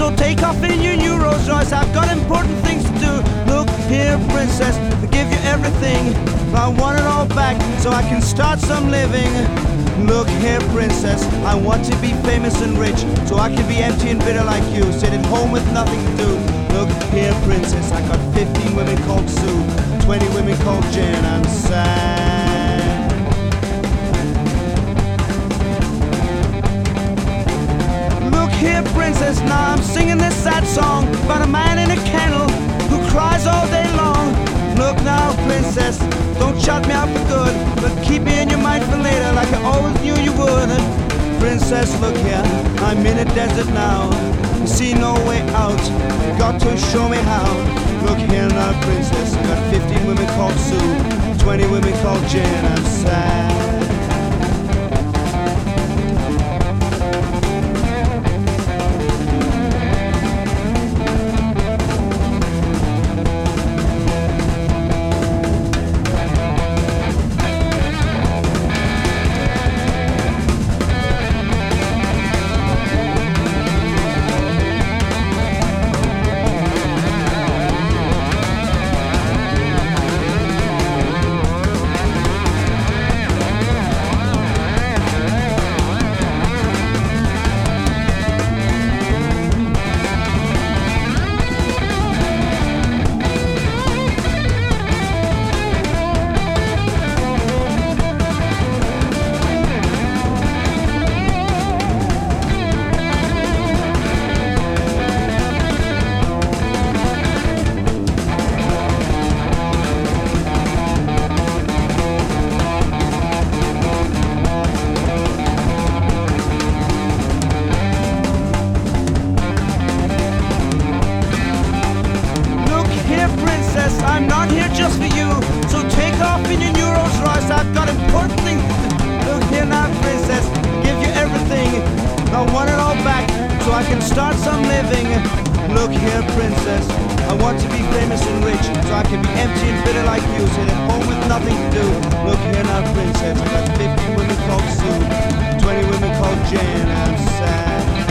So take off in your new Rolls Royce, I've got important things to do. Look here, princess, I give you everything, but I want it all back so I can start some living. Look here, princess, I want to be famous and rich, so I can be empty and bitter like you, sit at home with nothing to do. Look here, princess, I got 15 women called Sue, 20 women called Jane, I'm sad. Look here, princess, now I'm singing this sad song about a man in a kennel who cries all day long. Look now, princess, don't shut me out for good, but keep me in your mind for later like I always knew you would. Princess, look here, I'm in a desert now, see no way out, you got to show me how. Look here now, princess, I got 15 women called Sue, 20 women called Jane, I'm sad. I'm not here just for you, so take off in your new Rolls Royce, I've got important things to do. Look here now, princess, give you everything, I want it all back so I can start some living. Look here, princess, I want to be famous and rich, so I can be empty and bitter like you, sit at home with nothing to do. Look here now, princess, I got 50 women called Sue, 20 women called Jane, I'm sad.